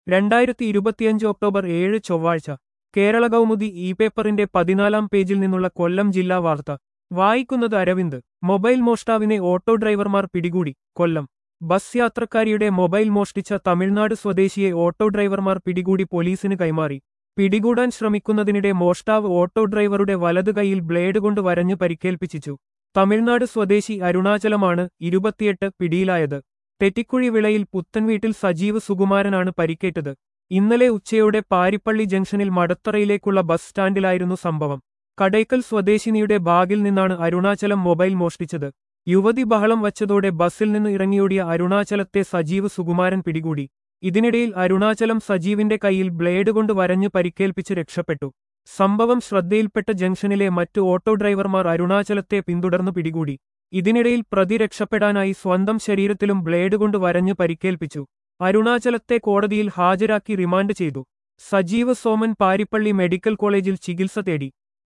2025 October 7 ചൊവ്വാഴ്ച കേരള കൗമുദി പേപ്പറിന്റെ 14-ാം പേജിൽ നിന്നുള്ള കൊല്ലം ജില്ലാ വാർത്ത വായിക്കുന്നത് അരവിന്ദ്. മൊബൈൽ മോഷ്ടാവിനെ ഓട്ടോ ഡ്രൈവർമാർ പിടികൂടി. കൊല്ലം. ബസ് യാത്രക്കാരിയുടെ മൊബൈൽ മോഷ്ടിച്ച തമിഴ്നാട് സ്വദേശിയെ ഓട്ടോ ഡ്രൈവർമാർ പിടികൂടി പോലീസിന് കൈമാറി. പിടികൂടാൻ ശ്രമിക്കുന്നതിനിടെ മോഷ്ടാവ് ഓട്ടോ ഡ്രൈവറുടെ വലതു കൈയിൽ ബ്ലേഡ് കൊണ്ട് വരഞ്ഞു പരിക്കേൽപ്പിച്ചു. തമിഴ്നാട് സ്വദേശി അരുണാചലമാണ് 28 പിടിയിലായത്. തെറ്റിക്കുഴി വിളയിൽ പുത്തൻവീട്ടിൽ സജീവ് സുകുമാരനാണ് പരിക്കേറ്റത്. ഇന്നലെ ഉച്ചയോടെ പാരിപ്പള്ളി ജംഗ്ഷനിൽ മടത്തറയിലേക്കുള്ള ബസ് സ്റ്റാൻഡിലായിരുന്നു സംഭവം. കടയ്ക്കൽ സ്വദേശിനിയുടെ ബാഗിൽ നിന്നാണ് അരുണാചലം മൊബൈൽ മോഷ്ടിച്ചത്. യുവതി ബഹളം വച്ചതോടെ ബസ്സിൽ നിന്ന് ഇറങ്ങിയോടിയ അരുണാചലത്തെ സജീവ് സുകുമാരൻ പിടികൂടി. ഇതിനിടയിൽ അരുണാചലം സജീവിന്റെ കൈയിൽ ബ്ലേഡ് കൊണ്ട് വരഞ്ഞു പരിക്കേൽപ്പിച്ച് രക്ഷപ്പെട്ടു. സംഭവം ശ്രദ്ധയിൽപ്പെട്ട ജംഗ്ഷനിലെ മറ്റു ഓട്ടോ ഡ്രൈവർമാർ അരുണാചലത്തെ പിന്തുടർന്നു പിടികൂടി. ഇതിനിടയിൽ പ്രതി രക്ഷപ്പെടാനായി സ്വന്തം ശരീരത്തിലും ബ്ലേഡ് കൊണ്ട് വരഞ്ഞു പരിക്കേൽപ്പിച്ചു. അരുണാചലത്തെ കോടതിയിൽ ഹാജരാക്കി റിമാൻഡ് ചെയ്തു. സജീവ് സോമൻ പാരിപ്പള്ളി മെഡിക്കൽ കോളേജിൽ ചികിത്സ തേടി.